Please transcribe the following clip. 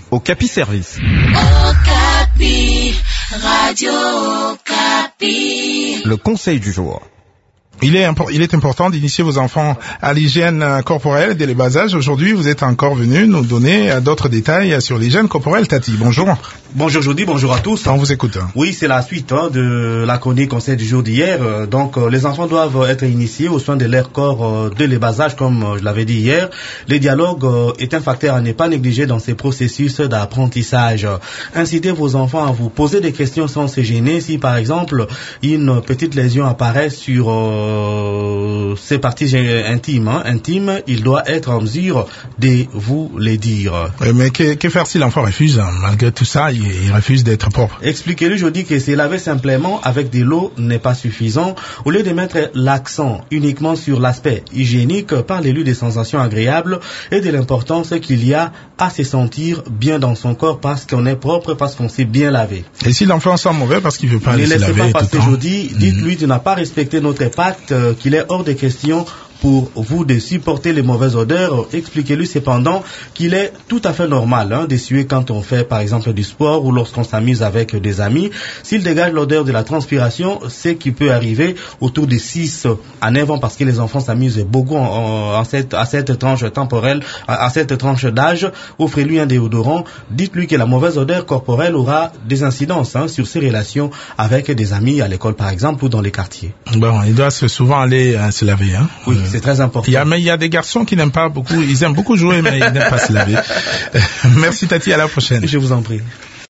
Okapi Service. Okapi, Radio Okapi. Le conseil du jour. Il est important d'initier vos enfants à l'hygiène corporelle dès le bas âge. Aujourd'hui, vous êtes encore venu nous donner d'autres détails sur l'hygiène corporelle. Tati, bonjour. Bonjour Jody, bonjour à tous. On vous écoute. Oui, c'est la suite de la chronique conseil du jour d'hier. Donc, les enfants doivent être initiés aux soins de leur corps dès le bas âge, comme je l'avais dit hier. Le dialogue est un facteur à ne pas négliger dans ces processus d'apprentissage. Incitez vos enfants à vous poser des questions sans se gêner. Si, par exemple, une petite lésion apparaît sur ces parties intimes, il doit être en mesure de vous les dire. Oui, mais que faire si l'enfant refuse? Malgré tout ça, il refuse d'être propre. Expliquez-lui, je dis que se laver simplement avec de l'eau n'est pas suffisant. Au lieu de mettre l'accent uniquement sur l'aspect hygiénique, parlez-lui des sensations agréables et de l'importance qu'il y a à se sentir bien dans son corps parce qu'on est propre, parce qu'on s'est bien lavé. Et si l'enfant sent mauvais parce qu'il veut pas se laver tout le temps? Ne laissez pas passer, je dis, dites-lui tu n'as pas respecté notre pacte, qu'il est hors de question pour vous de supporter les mauvaises odeurs. Expliquez-lui cependant qu'il est tout à fait normal de suer quand on fait par exemple du sport ou lorsqu'on s'amuse avec des amis. S'il dégage l'odeur de la transpiration, c'est qui peut arriver autour de 6 à 9 ans parce que les enfants s'amusent beaucoup à cette tranche temporelle, à cette tranche d'âge. Offrez-lui un déodorant. Dites-lui que la mauvaise odeur corporelle aura des incidences sur ses relations avec des amis à l'école par exemple ou dans les quartiers. Bon, il doit souvent aller se laver. Oui, c'est très important. Il y a des garçons qui n'aiment pas beaucoup, ils aiment beaucoup jouer, mais ils n'aiment pas se laver. Merci Tati, à la prochaine. Je vous en prie.